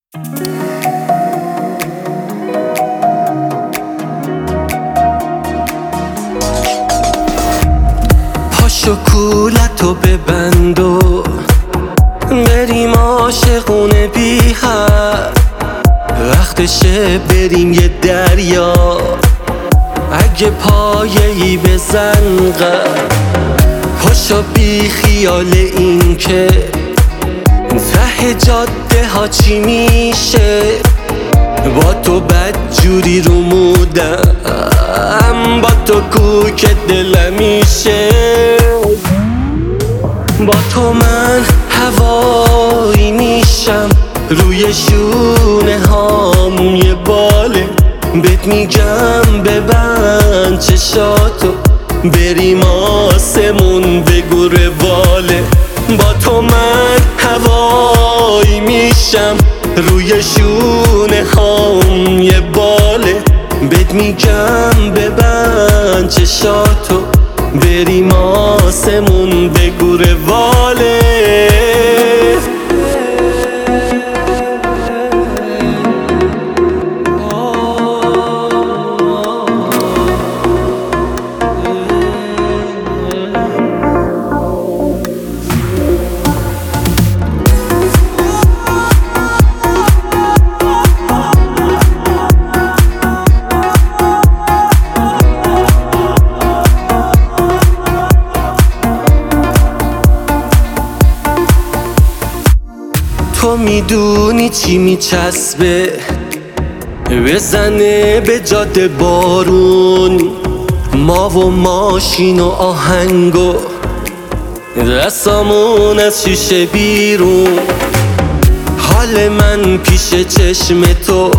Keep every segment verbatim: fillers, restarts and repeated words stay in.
پاشو کولتو ببند و بریم عاشقونه بی حد، وقتشه بریم یه دریا، اگه پایه‌ای بزن قد. پاشو بی خیال این که ته جاده ها چی میشه، با تو بدجوری رو مودم، با تو کوک دلم میشه. با تو من هوایی میشم، روی شونه هام یه باله، بهت میگم ببند چشاتو، بریم آسمون بگو رواله. با تو من هوایی میشم، روی شونه هام یه باله، بهت میگم ببند چشاتو، بریم آسمون بگو رواله. تو میدونی چی میچسبه، بزنه به جاده بارون، ما و ماشین و آهنگ و دستامون از شیشه بیرون. حال من پیش چشم تو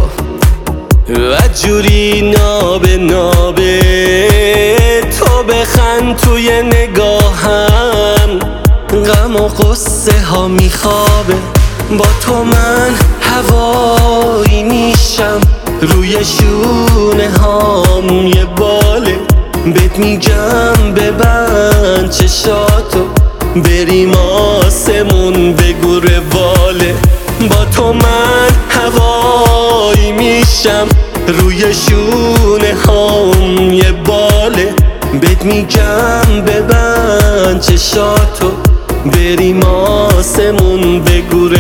وجوری نابه نابه، تو بخند توی نگاهم، غم و قصه ها میخوابه. با تو من هوایی میشم، روی شونه هام یه باله، بهت میگم ببند چشاتو، بریم آسمون بگو رواله. با تو من هوایی میشم، روی شونه هام یه باله، بهت میگم ببند چشاتو، بریم آسمون بگو رواله.